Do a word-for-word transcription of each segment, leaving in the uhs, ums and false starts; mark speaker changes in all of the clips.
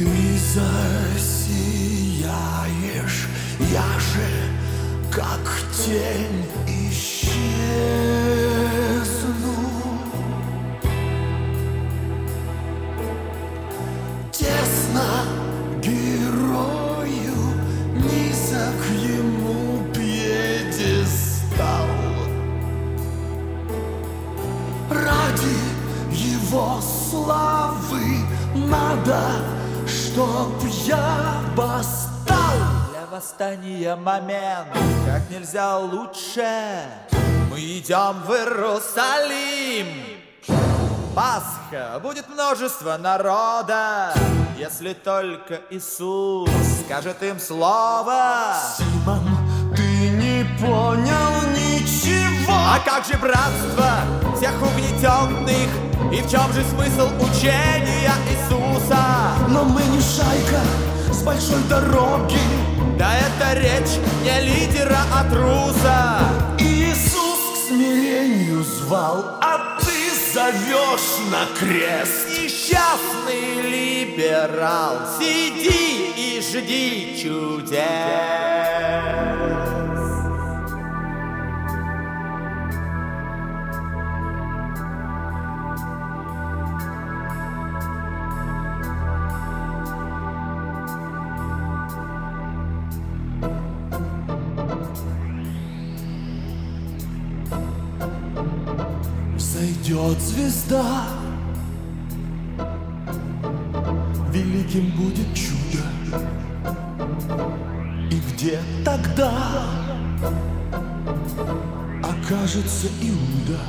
Speaker 1: Ты засияешь, я же как тень исчезну. Тесно герою, низок ему пьедестал. Ради его славы надо, чтоб я восстал.
Speaker 2: Для восстания момент как нельзя лучше. Мы идем в Иерусалим. Пасха, будет множество народа, если только Иисус скажет им слово.
Speaker 1: Симон, ты не понял ничего.
Speaker 2: А как же братство всех угнетенных? И в чем же смысл учения Иисуса?
Speaker 1: Но мы не шайка с большой дороги.
Speaker 2: Да это речь не лидера, а труса.
Speaker 1: Иисус к смирению звал, а ты зовешь на крест.
Speaker 2: Несчастный либерал, сиди и жди чудес.
Speaker 1: Взойдет звезда, великим будет чудо. И где тогда окажется Иуда?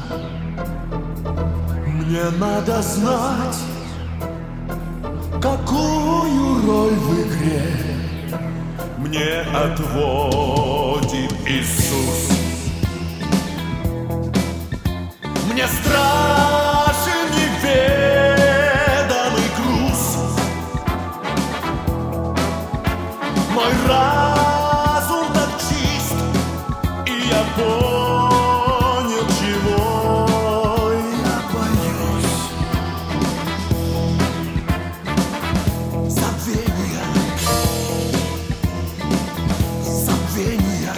Speaker 1: Мне надо знать, какую роль в игре мне отводит Иисус. Мне страшен неведомый груз. Мой разум так чист, и я понял, чего я боюсь. Забвения, забвения,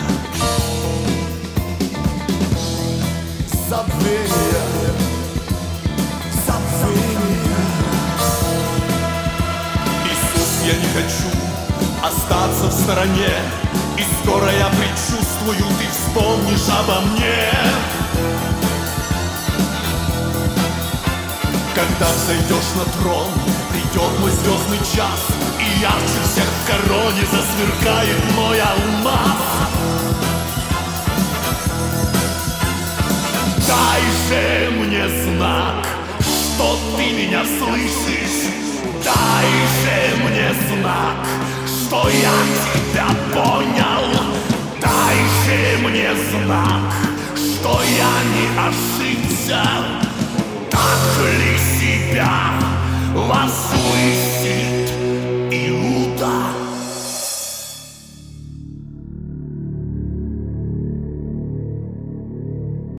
Speaker 1: забвения. Я не хочу остаться в стороне, и скоро я предчувствую, ты вспомнишь обо мне. Когда взойдешь на трон, придет мой звездный час, и ярче всех в короне засверкает мой алмаз. Дай же мне знак, что ты меня слышишь. Дай же мне знак, что я тебя понял. Дай же мне знак, что я не ошибся. Так ли себя ласу